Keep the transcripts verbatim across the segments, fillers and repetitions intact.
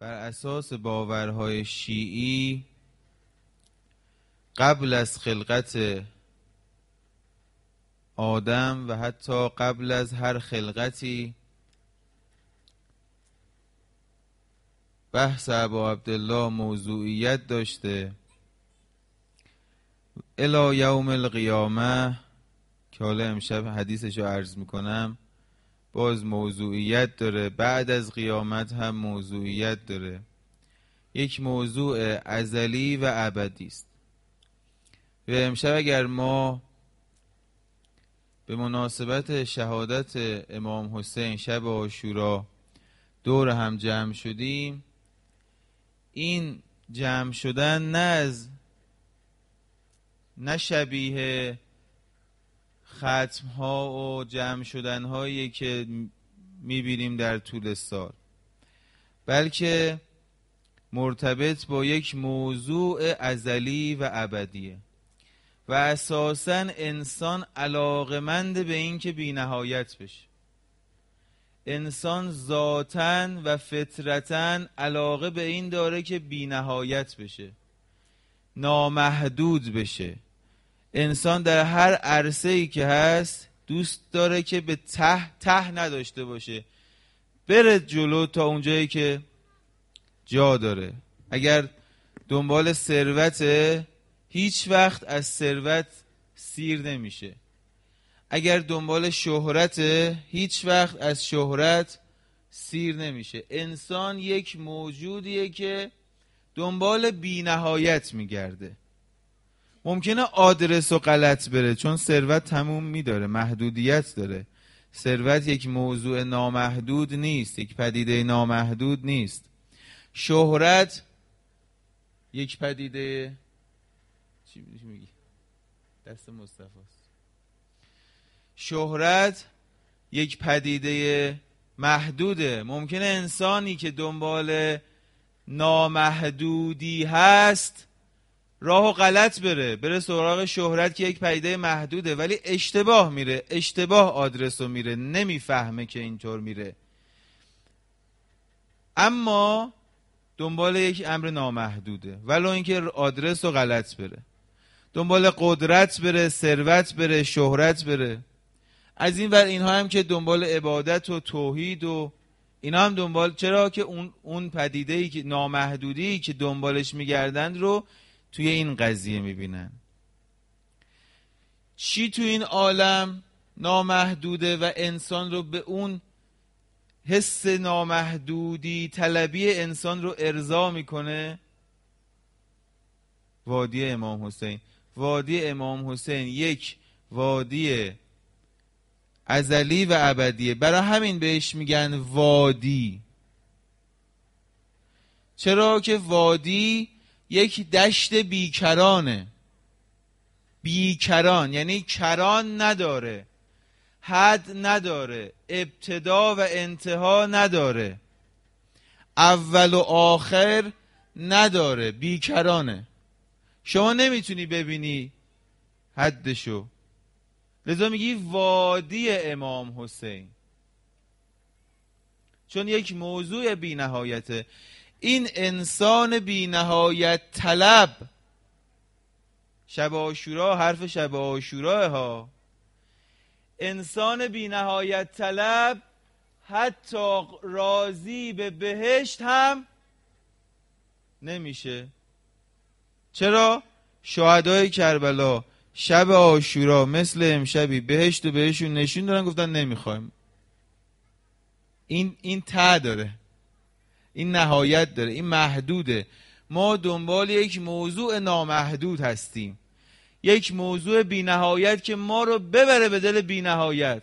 بر اساس باورهای شیعی قبل از خلقت آدم و حتی قبل از هر خلقتی بحث ابا عبدالله موضوعیت داشته الی یوم القیامه که حالا امشب حدیثش رو عرض میکنم. باز موضوعیت داره، بعد از قیامت هم موضوعیت داره. یک موضوع ازلی و ابدی است. و امشب اگر ما به مناسبت شهادت امام حسین شب عاشورا دور هم جمع شدیم، این جمع شدن نه از نه شبیه ختم ها و جمع شدن هایی که میبینیم در طول سال، بلکه مرتبط با یک موضوع ازلی و ابدیه و اساساً انسان علاقمند به این که بی نهایت بشه. انسان ذاتاً و فطرتاً علاقه به این داره که بی نهایت بشه، نامحدود بشه. انسان در هر عرصه‌ای که هست دوست داره که به ته ته نداشته باشه، بره جلو تا اونجایی که جا داره. اگر دنبال ثروته هیچ وقت از ثروت سیر نمیشه. اگر دنبال شهرت هیچ وقت از شهرت سیر نمیشه. انسان یک موجودیه که دنبال بی نهایت میگرده. ممکنه آدرس و غلط بره چون ثروت تموم میداره، محدودیت داره. ثروت یک موضوع نامحدود نیست، یک پدیده نامحدود نیست. شهرت یک پدیده چی میگی؟ دست مصطفی‌ست. شهرت یک پدیده محدوده. ممکنه انسانی که دنبال نامحدودی هست راه و غلط بره بره سراغ شهرت که یک پدیده محدوده، ولی اشتباه میره، اشتباه آدرس رو میره، نمیفهمه که اینطور میره. اما دنبال یک امر نامحدوده ولو اینکه آدرس رو غلط بره. دنبال قدرت بره، ثروت بره، شهرت بره. از این ور اینها هم که دنبال عبادت و توحید و اینا هم دنبال، چرا که اون اون پدیده‌ای که نامحدودی که دنبالش میگردند رو توی این قضیه میبینن. چی تو این عالم نامحدوده و انسان رو به اون حس نامحدودی طلبی انسان رو ارضا میکنه؟ وادی امام حسین. وادی امام حسین یک وادی ازلی و ابدیه. برای همین بهش میگن وادی. چرا که وادی یک دشت بیکرانه. بیکران یعنی کران نداره، حد نداره، ابتدا و انتها نداره، اول و آخر نداره، بیکرانه. شما نمیتونی ببینی حدشو، لذا میگی وادی امام حسین، چون یک موضوع بی نهایته. این انسان بی نهایت طلب، شب عاشورا حرف شب عاشورا ها، انسان بی نهایت طلب حتی راضی به بهشت هم نمیشه. چرا؟ شهدای کربلا شب عاشورا مثل امشبی بهشت و بهشون نشون دارن، گفتن نمیخوایم. این این ته داره، این نهایت داره، این محدوده. ما دنبال یک موضوع نامحدود هستیم، یک موضوع بی نهایت که ما رو ببره به دل بی نهایت.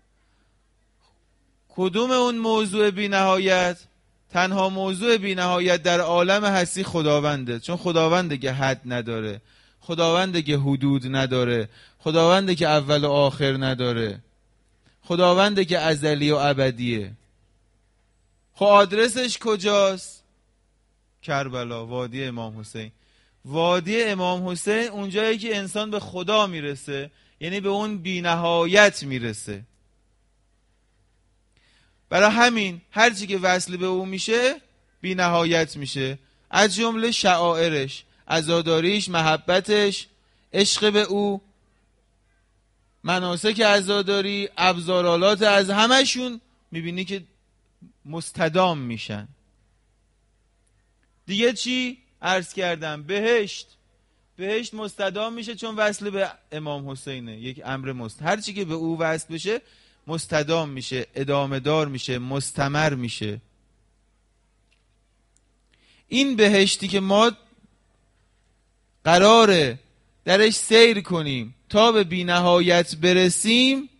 کدوم اون موضوع بی نهایت؟ تنها موضوع بی نهایت در عالم هستی خداونده، چون خداونده که حد نداره، خداونده که حدود نداره، خداونده که اول و آخر نداره، خداونده که ازلی و ابدیه. خب آدرسش کجاست؟ کربلا، وادی امام حسین. وادی امام حسین اونجایی که انسان به خدا میرسه، یعنی به اون بی نهایت میرسه. برای همین هرچی که وصل به او میشه بی نهایت میشه، از جمله شعائرش، عزاداریش، محبتش، عشق به او، مناسک عزاداری، ابزارالات، از همشون میبینی که مستدام میشن. دیگه چی؟ عرض کردم بهشت. بهشت مستدام میشه چون وصل به امام حسینه، یک امر مست، هر چی که به او وصل بشه مستدام میشه، ادامه دار میشه، مستمر میشه. این بهشتی که ما قراره درش سیر کنیم تا به بی نهایت برسیم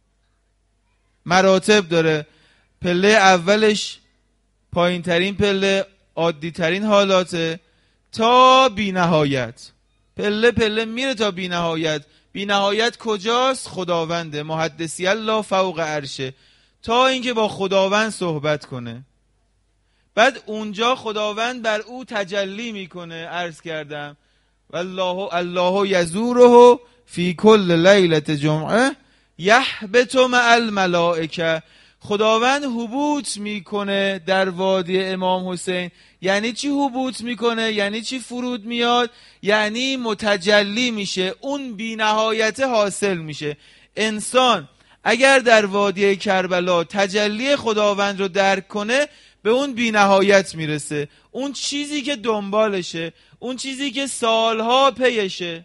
مراتب داره. پله اولش پایین ترین پله، عادی ترین حالاته، تا بی نهایت پله پله میره تا بی نهایت. بی نهایت کجاست؟ خداونده، محدثی الله فوق عرشه، تا اینکه با خداوند صحبت کنه. بعد اونجا خداوند بر او تجلی میکنه. عرض کردم والله الله یزوره فی کل لیلة جمعه یحبط مع الملائکه. خداوند حبوط میکنه در وادی امام حسین. یعنی چی حبوط میکنه؟ یعنی چی فرود میاد؟ یعنی متجلی میشه، اون بی نهایت حاصل میشه. انسان اگر در وادی کربلا تجلی خداوند رو درک کنه به اون بی نهایت میرسه، اون چیزی که دنبالشه، اون چیزی که سالها پیشه.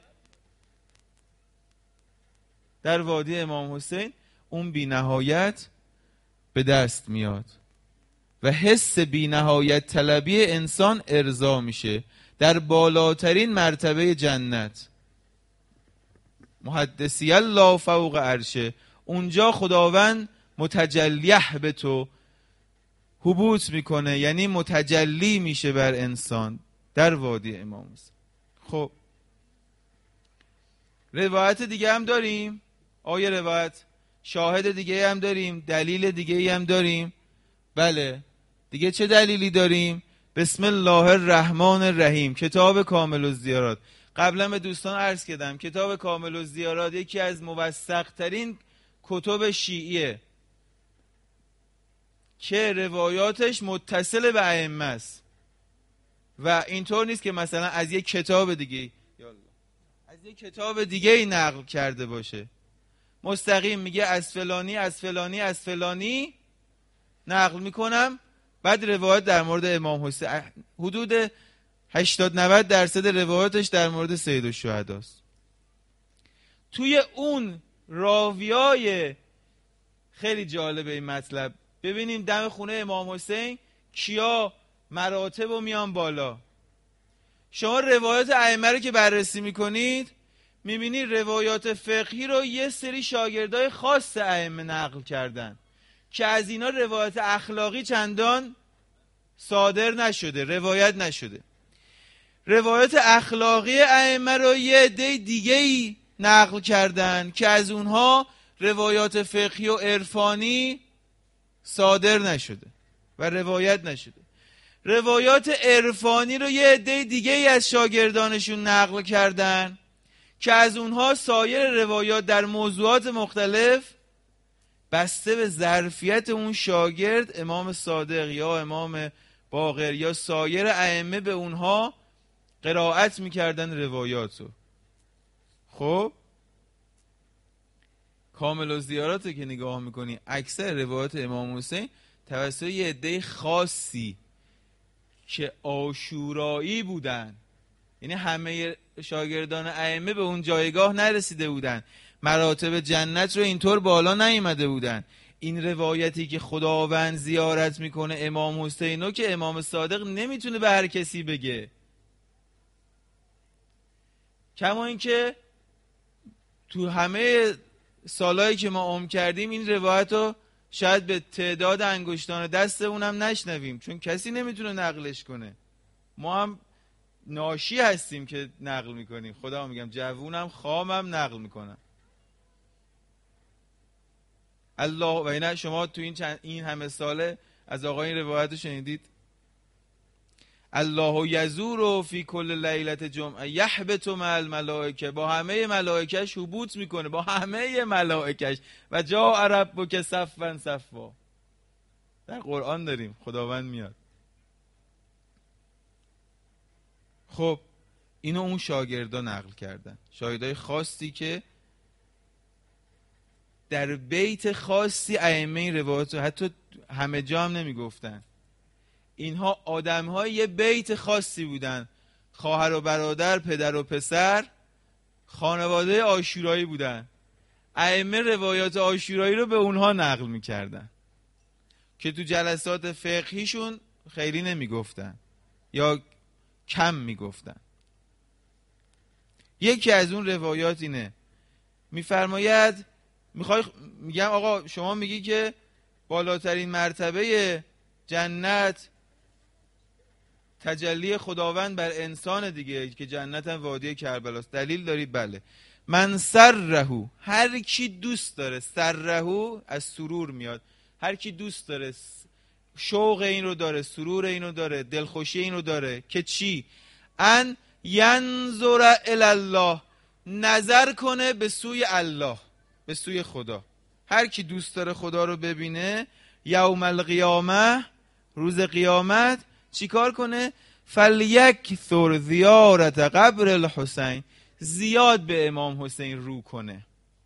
در وادی امام حسین اون بی نهایت به دست میاد و حس بی نهایت طلبی انسان ارضا میشه در بالاترین مرتبه جنت. محدثی الله فوق عرشه، اونجا خداوند متجلیه به تو حبوط میکنه، یعنی متجلی میشه بر انسان در وادی امام حسین. خب روایت دیگه هم داریم. آیه روایت شاهد دیگه هم داریم، دلیل دیگه هم داریم. بله دیگه چه دلیلی داریم؟ بسم الله الرحمن الرحیم، کتاب کامل الزیارات. قبلا به دوستان عرض کردم کتاب کامل الزیارات یکی از موثق ترین کتب شیعیه که روایاتش متصل به ائمه است و اینطور نیست که مثلا از یک کتاب دیگه از یک کتاب دیگه ای نقل کرده باشه. مستقیم میگه از فلانی از فلانی از فلانی نقل میکنم، بعد روایت در مورد امام حسین. حدود هشتاد نود درصد روایاتش در مورد سید الشهدا است. توی اون راویای خیلی جالب این مطلب ببینیم دم خونه امام حسین کیا مراتب و میان بالا. شما روایات ائمه رو که بررسی میکنید میبینید روایات فقهی رو یه سری شاگردای خاص ائمه نقل کردن که از اینا روایت اخلاقی چندان صادر نشده، روایت نشده. روایت اخلاقی ائمه رو یه عده دیگه‌ای نقل کردن که از اونها روایات فقهی و عرفانی صادر نشده و روایت نشده. روایات عرفانی رو یه عده دیگه‌ای از شاگردانشون نقل کردن که از اونها سایر روایات در موضوعات مختلف بسته به ظرفیت اون شاگرد، امام صادق یا امام باقر یا سایر ائمه، به اونها قرائت میکردن روایاتو. خب کامل الزیارات که نگاه میکنی اکثر روایات امام حسین توسط یه عده خاصی که عاشورایی بودن، یعنی همه شاگردان ائمه به اون جایگاه نرسیده بودن، مراتب جنت رو اینطور بالا نیامده بودن. این روایتی که خداوند زیارت میکنه امام حسینو که امام صادق نمیتونه به هر کسی بگه، کما اینکه تو همه سالایی که ما عمر کردیم این روایت رو شاید به تعداد انگشتان دست اونم نشنویم، چون کسی نمیتونه نقلش کنه. ما هم ناشی هستیم که نقل میکنیم، خدا میگم جوونم خامم نقل میکنم. الله و اینا شما تو این چند این همه ساله از آقا این روایت رو شنیدید؟ الله یزور فی کل لیلة جمعه یحبط مع الملائکه، با همه ملائکش حبوط میکنه، با همه ملائکش. و جاء ربک صفا صفا، در قرآن داریم خداوند میاد. خب اینو اون شاگردا نقل کردن، شاگردای خاصی که در بیت خاصی ائمه این روایت، حتی همه جا هم نمیگفتن، اینها آدم‌های یه بیت خاصی بودن، خواهر و برادر، پدر و پسر، خانواده عاشورایی بودن. ائمه روایات عاشورایی رو به اونها نقل میکردن که تو جلسات فقهیشون خیلی نمیگفتن یا کم میگفتن. یکی از اون روایات اینه، میفرماید میخوای میگم آقا شما میگی که بالاترین مرتبه جنت تجلی خداوند بر انسان دیگه، که جنت هم وادی کربلاست، دلیل داری؟ بله. من سرهو، هر کی دوست داره، سرهو از سرور میاد، هر کی دوست داره، شوق این رو داره، سرور این رو داره، دلخوشی این رو داره که چی؟ ان ینظر الی الله، نظر کنه به سوی الله، به سوی خدا. هر کی دوست داره خدا رو ببینه یوم القیامه، روز قیامت، چیکار کنه؟ فلیکثر زیارت قبر الحسین، زیاد به امام حسین رو کنه،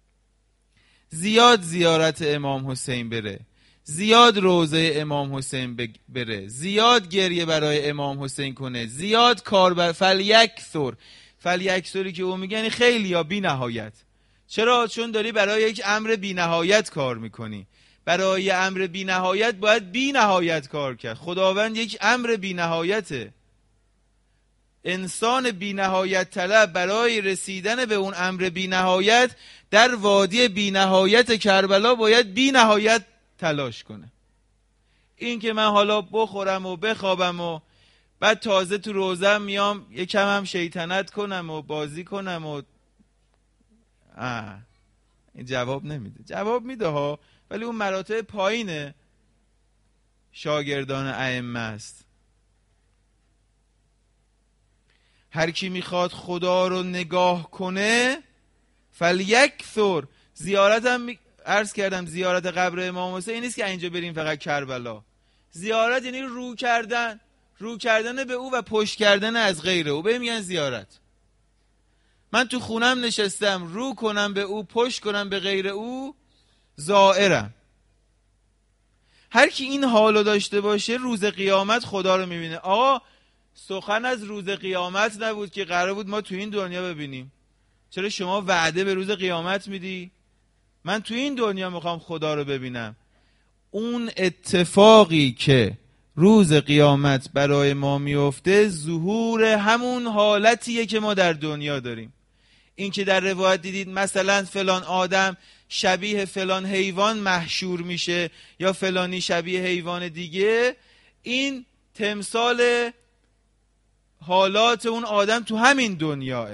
زیاد زیارت امام حسین بره، زیاد روضه امام حسین بره، زیاد گریه برای امام حسین کنه، زیاد کار بر فلیکثر. فلیکثری که اون میگن خیلی یا بی نهایت. چرا؟ چون داری برای یک امر بی نهایت کار میکنی. برای امر بی نهایت باید بی نهایت کار کرد. خداوند یک امر بی نهایته. انسان بی نهایت طلب برای رسیدن به اون امر بی نهایت در وادی بی نهایت کربلا باید بی نهایت تلاش کنه. این که من حالا بخورم و بخوابم و بعد تازه تو روزم میام یکم هم شیطنت کنم و بازی کنم و آه. این جواب نمیده. جواب میده ها، ولی اون مراتب پایین شاگردان ائمه است. هر کی میخواد خدا رو نگاه کنه فلیکثر. زیارت هم می... عرض کردم زیارت قبر امام حسین این نیست که اینجا بریم فقط کربلا. زیارت یعنی رو کردن، رو کردن به او و پشت کردن از غیر او، به میگن زیارت. من تو خونم نشستم رو کنم به او، پشت کنم به غیر او، زائرم. هر کی این حالو داشته باشه روز قیامت خدا رو میبینه. آقا سخن از روز قیامت نبود که قرار بود ما تو این دنیا ببینیم. چرا شما وعده به روز قیامت میدی؟ من تو این دنیا میخوام خدا رو ببینم. اون اتفاقی که روز قیامت برای ما میفته ظهور همون حالتیه که ما در دنیا داریم. این که در روایت دیدید مثلا فلان آدم شبیه فلان حیوان محشور میشه یا فلانی شبیه حیوان دیگه، این تمثال حالات اون آدم تو همین دنیاه.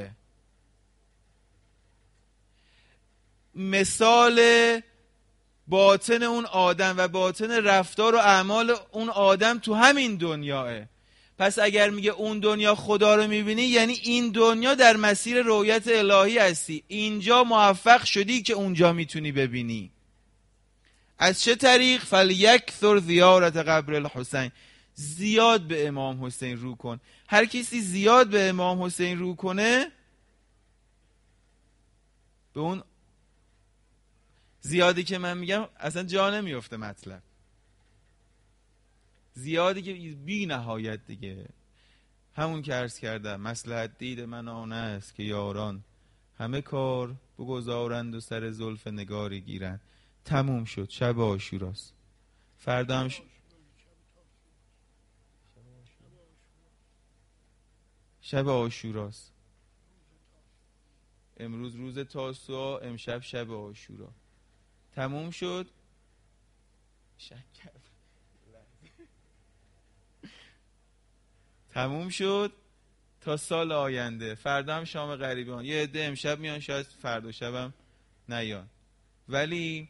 مثال باطن اون آدم و باطن رفتار و اعمال اون آدم تو همین دنیاه. پس اگر میگه اون دنیا خدا رو میبینی، یعنی این دنیا در مسیر رؤیت الهی هستی، اینجا موفق شدی که اونجا میتونی ببینی. از چه طریق؟ فلیکثر زیارت قبر الحسین، زیاد به امام حسین رو کن. هر کسی زیاد به امام حسین رو کنه، به اون زیادی که من میگم اصلا جا نمیفته مطلب، زیادی که بی نهایت دیگه. همون که عرض کردم مصلحت دید من آن است که یاران همه کار بگذارند و سر زلف نگاری گیرند. تموم شد، شب عاشوراست. فردا هم ش... شب عاشوراست. امروز روز تاسوعا، امشب شب عاشورا. تموم شد. شکر تموم شد تا سال آینده. فردا هم شام غریبان. یه عده امشب میان، شاید فردا شبم نیان. ولی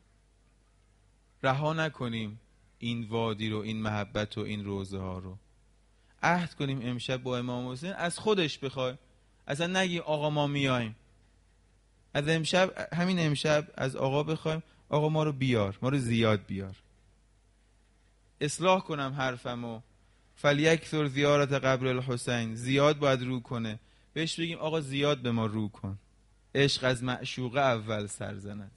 رها نکنیم این وادی رو، این محبت و این روزه ها رو. عهد کنیم امشب با امام حسین از خودش بخوایم. اصلا نگیم آقا ما میایم. از امشب، همین امشب از آقا بخوایم آقا ما رو بیار، ما رو زیاد بیار. اصلاح کنم حرفمو، فلیکثر زیارت قبر الحسین، زیاد باید رو کنه. بهش بگیم آقا زیاد به ما رو کن، عشق از معشوقه اول سر زند.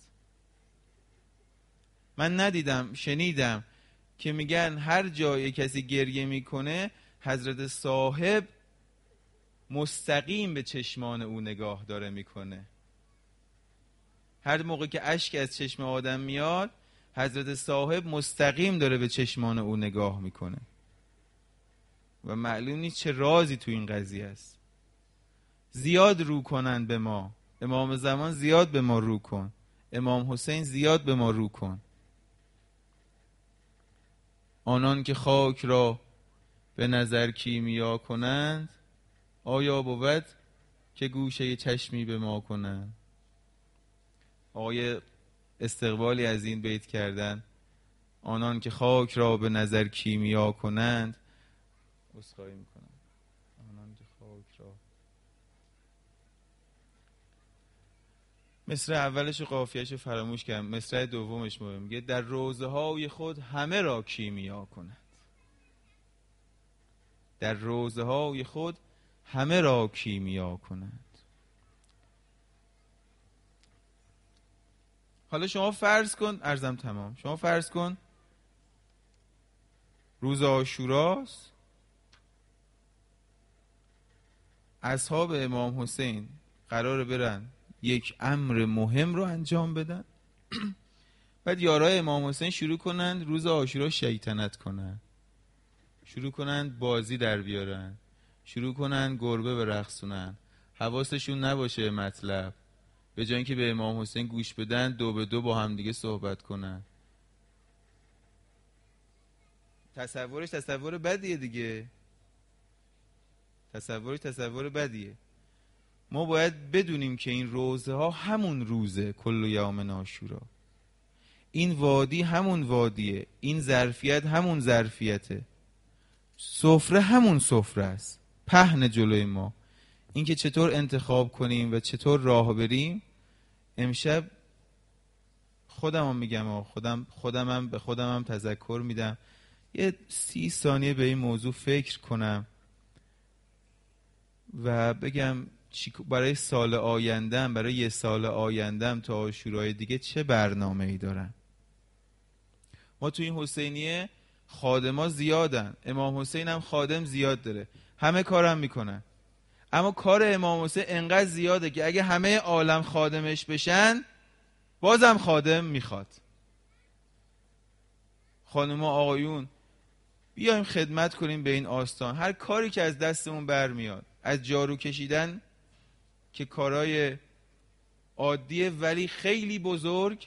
من ندیدم شنیدم که میگن هر جای کسی گریه میکنه حضرت صاحب مستقیم به چشمان او نگاه داره میکنه. هر موقع که اشک از چشم آدم میاد حضرت صاحب مستقیم داره به چشمان او نگاه میکنه و معلوم نیست چه رازی تو این قضیه است. زیاد رو کنن به ما، امام زمان زیاد به ما رو کن، امام حسین زیاد به ما رو کن. آنان که خاک را به نظر کیمیا کنند، آیا بود که گوشه چشمی به ما کنند. آقای استقبالی از این بیت کردن، آنان که خاک را به نظر کیمیا کنند. عذرخواهی میکنم، آنان که خاک را، مصرع اولش و قافیه‌اش رو فراموش کردم، مصرع دومش مهم، میگه در روضه های خود همه را کیمیا کنند. در روضه های خود همه را کیمیا کنند. حالا شما فرض کن، عرضم تمام، شما فرض کن روز عاشوراست، اصحاب امام حسین قراره برن یک امر مهم رو انجام بدن، بعد یارای امام حسین شروع کنند روز عاشورا شیطنت کنن، شروع کنند بازی در بیارن، شروع کنند گربه برقصونن، حواسشون نباشه مطلب، به جای اینکه به امام حسین گوش بدن دو به دو با هم دیگه صحبت کنن. تصورش تصور بدیه دیگه، تصورش تصور بدیه. ما باید بدونیم که این روزه ها همون روزه، کل یوم عاشورا، این وادی همون وادیه، این ظرفیت همون ظرفیته، سفره همون سفره است، پهن جلوی ما. این که چطور انتخاب کنیم و چطور راه بریم. امشب خودم هم میگم، خودم خودم هم به خودم هم تذکر میدم یه سی ثانیه به این موضوع فکر کنم و بگم برای سال آیندم، برای یه سال آیندم تا عاشورای دیگه چه برنامه ای دارم. ما تو این حسینیه خادما زیادن، امام حسین هم خادم زیاد داره، همه کارم میکنن، اما کار امام حسین انقدر زیاده که اگه همه عالم خادمش بشن بازم خادم میخواد. خانم آقایون بیایم خدمت کنیم به این آستان. هر کاری که از دستمون برمیاد، از جارو کشیدن که کارای عادیه ولی خیلی بزرگ،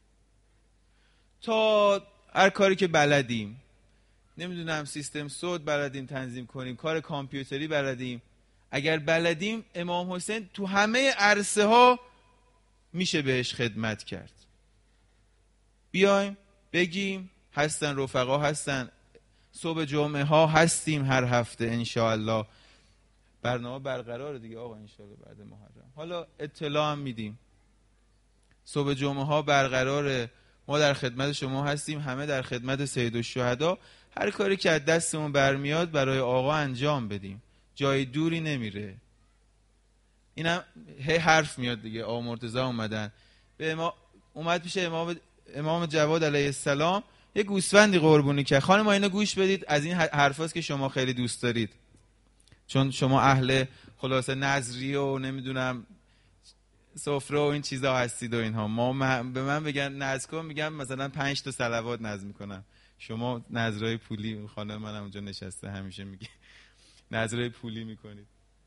تا هر کاری که بلدیم، نمیدونم سیستم صوت بلدیم تنظیم کنیم، کار کامپیوتری بلدیم، اگر بلدیم امام حسین تو همه عرصه ها میشه بهش خدمت کرد. بیایم بگیم هستن، رفقا هستن، صبح جمعه ها هستیم هر هفته انشاءالله، برنامه برقرار دیگه آقا انشاءالله بعد محرم. حالا اطلاع هم میدیم صبح جمعه ها برقراره، ما در خدمت شما هستیم، همه در خدمت سید الشهدا. هر کاری که از دستمون برمیاد برای آقا انجام بدیم، جای دوری نمیره. اینم هی حرف میاد دیگه. آقا مرتضی اومدن به امام، اومد پیش امام امام جواد علیه السلام، یه گوسفندی قربونی کرد. خانم ما اینو گوش بدید، از این حرفاست که شما خیلی دوست دارید، چون شما اهل خلاصه نظری و نمیدونم سفره و این چیزا هستید و اینها. ما به من بگن نظر کن، میگم مثلا پنج تا صلوات نظر میکنم. شما نظرای پولی، خانم منم اونجا نشسته همیشه میگه نظرای پولی میکنید.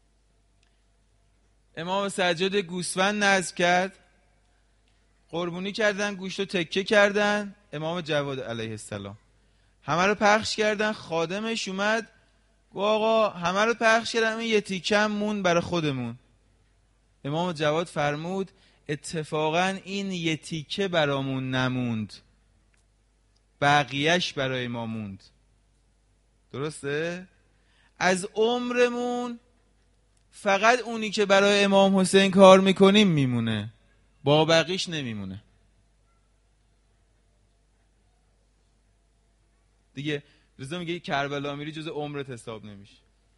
امام سجاد گوسفند نذر کرد، قربونی کردن، گوشت رو تکه کردن. امام جواد علیه السلام همه رو پخش کردن. خادمش اومد گفت آقا همه رو پخش کردم، این یه تیکم مون برای خودمون. امام جواد فرمود اتفاقا این یه تیکه برامون نموند، بقیهش برای ما موند. درسته؟ از عمرمون فقط اونی که برای امام حسین کار میکنیم میمونه، با بقیش نمیمونه دیگه. رضا میگه کربلا میری جز عمرت حساب نمیشه.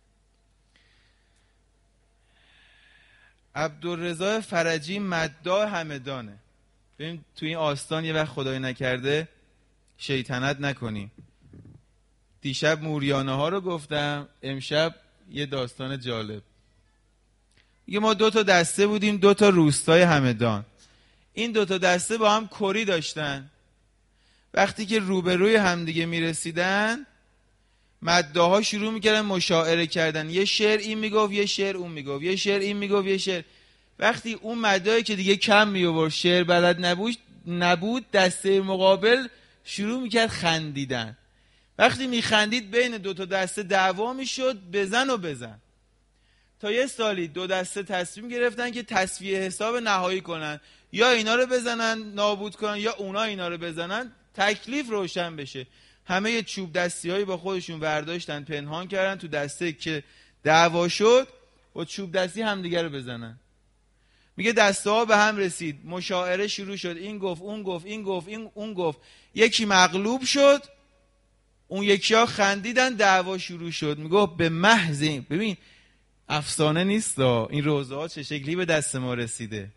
عبدالرضا فرجی مداح همدانه. ببین تو این آستان یه وقت خدای نکرده شیطنت نکنی. دیشب موریانه ها رو گفتم، امشب یه داستان جالب. میگه ما دو تا دسته بودیم، دو تا روستای همدان. این دو تا دسته با هم کری داشتن. وقتی که روبروی همدیگه میرسیدن مداحا شروع میکردن مشاعره کردن، یه شعر این میگفت یه شعر اون میگفت، یه شعر این میگفت یه شعر. وقتی اون مداحی که دیگه کم میآورد، شعر بلد نبود نبود دسته مقابل شروع میکرد خندیدن. وقتی میخندید بین دو تا دسته دعوا میشد، بزن و بزن. تا یه سالی دو دسته تصمیم گرفتن که تسویه حساب نهایی کنن، یا اینا رو بزنن نابود کنن یا اونا اینا رو بزنن، تکلیف روشن بشه. همه یه چوب دستی هایی با خودشون برداشتن پنهان کردن تو دسته که دعوا شد و چوب دستی همدیگه رو بزنن. میگه دسته ها به هم رسید، مشاعره شروع شد، این گفت اون گفت این گفت این اون گفت، یکی مغلوب شد، اون یکی ها خندیدن، دعوا شروع شد. میگه به محض این، ببین افسانه نیست این روزه ها چه شکلی به دست ما رسیده.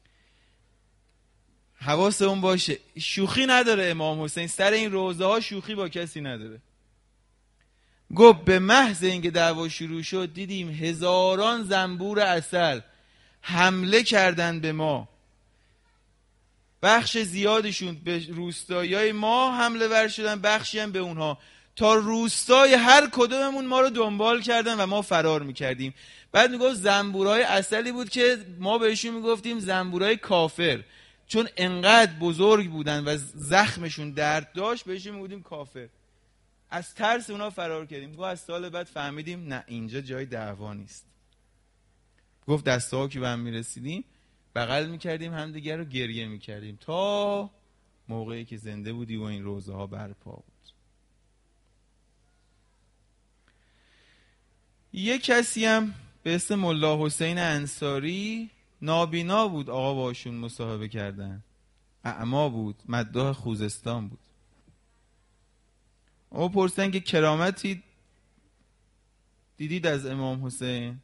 حواس اون باشه، شوخی نداره امام حسین سر این روزه ها، شوخی با کسی نداره. گفت به محض اینکه دعوا شروع شد دیدیم هزاران زنبور عسل حمله کردن به ما. بخش زیادشون به روستایای ما حمله ور شدن، بخشی هم به اونها، تا روستای هر کدوممون ما رو دنبال کردن و ما فرار میکردیم. بعد میگفت زنبورای عسلی بود که ما بهشون میگفتیم زنبورای کافر، چون انقدر بزرگ بودن و زخمشون درد داشت بهشون میگفتیم کافر. از ترس اونا فرار کردیم. گفت از سال بعد فهمیدیم نه اینجا جای دعوا نیست. گفت دسته ها که به هم میرسیدیم بغل میکردیم همدیگر رو، گریه میکردیم تا موقعی که زنده بودی و این روزه ها برپا بود. یک کسی هم به اسم ملا حسین انصاری نابینا بود، آقا باشون مصاحبه کردن، اعما بود، مداح خوزستان بود. او پرسن که کرامتی دیدید از امام حسین؟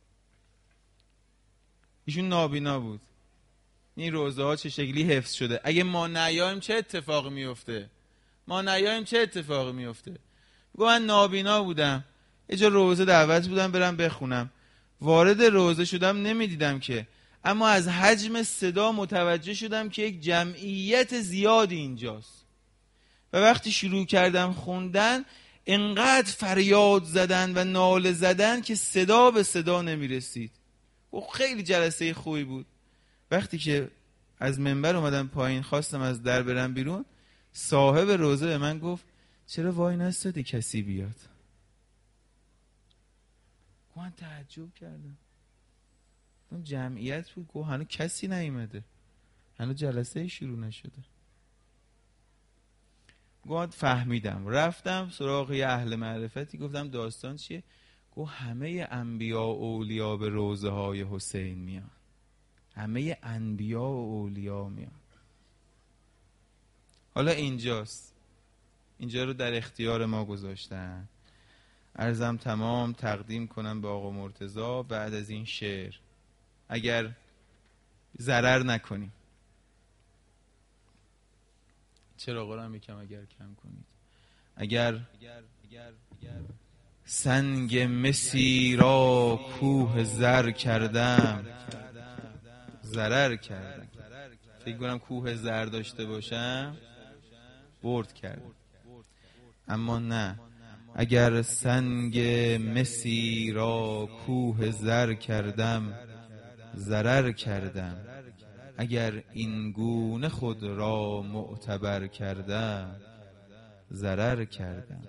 ایشون نابینا بود. این روزه ها چه شکلی حفظ شده، اگه ما نیاییم چه اتفاقی میفته؟ ما نیاییم چه اتفاقی میفته؟ بگو من نابینا بودم، یه جا روزه دعوت بودم برم بخونم، وارد روزه شدم نمیدیدم که، اما از حجم صدا متوجه شدم که یک جمعیت زیادی اینجاست و وقتی شروع کردم خوندن انقدر فریاد زدن و ناله زدن که صدا به صدا نمیرسید. و خیلی جلسه خوبی بود. وقتی که از منبر اومدم پایین خواستم از در برم بیرون، صاحب روزه به من گفت چرا وای نستادی کسی بیاد؟ من تعجب کردم، جمعیت بود، گفت هنوز کسی نیومده، هنوز جلسه شروع نشده. گفت فهمیدم، رفتم سراغ یه اهل معرفتی، گفتم داستان چیه؟ گفت همه انبیا و اولیا به روزه های حسین میان، همه انبیا و اولیا میان. حالا اینجاست، اینجا رو در اختیار ما گذاشتن. عرضم تمام تقدیم کنم به آقا مرتضی بعد از این شعر، اگر ضرر نکنیم. چرا آقا رو هم یکم اگر کم کنید. اگر سنگ مسی را کوه زر کردم ضرر کردم. فکر کنم کوه زر داشته باشم برد کردم، اما نه. اگر سنگ مسی را کوه زر کردم ضرر کردم، اگر این گونه خود را معتبر کردم ضرر کردم.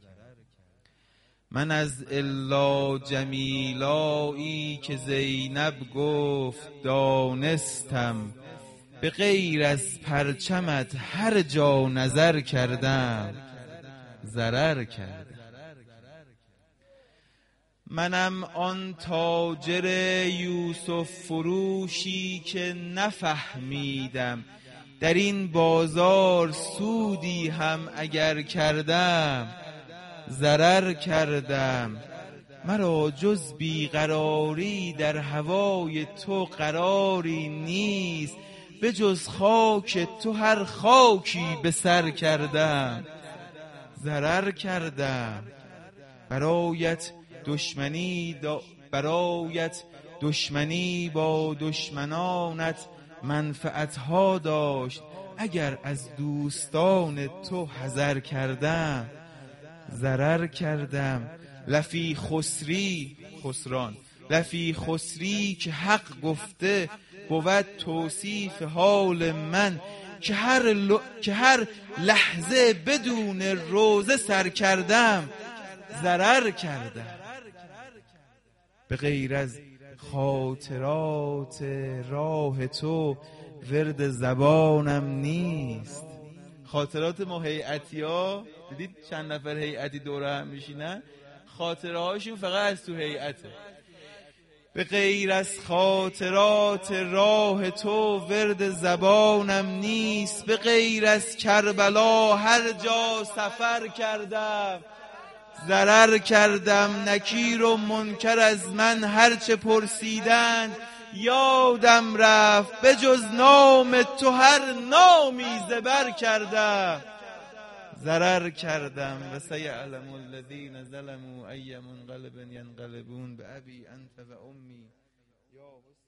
من از الا جمیلایی که زینب گفت دانستم، به غیر از پرچمت هر جا نظر کردم ضرر کردم. منم آن تاجر یوسف فروشی که نفهمیدم، در این بازار سودی هم اگر کردم ضرر کردم. مرا جز بیقراری در هوای تو قراری نیست، به جز خاک تو هر خاکی به سر کردم. ضرر کردم. برایت دشمنی دا برایت دشمنی با دشمنانت منفعتها داشت، اگر از دوستان تو حذر کردم. ضرر کردم. لفی خسری خسران لفی خسری که حق گفته بود توصیف حال من، که هر, ل... که هر لحظه بدون روزه سر کردم. ضرر کردم. به غیر از خاطرات راه تو ورد زبانم نیست. خاطرات ما هیئتی ها، دیدید چند نفر هیئتی دوره هم میشینن، خاطره هاشون فقط از تو هیئته. به غیر از خاطرات راه تو ورد زبانم نیست، به غیر از کربلا هر جا سفر کردم. ضرر کردم. نکیر و منکر از من هرچه پرسیدند یادم رفت، به جز نام تو هر نامی زبر کردم. ضرر کردم. و سیعلم الذین ظلموا ای منقلب ینقلبون به ابی انت و امی یا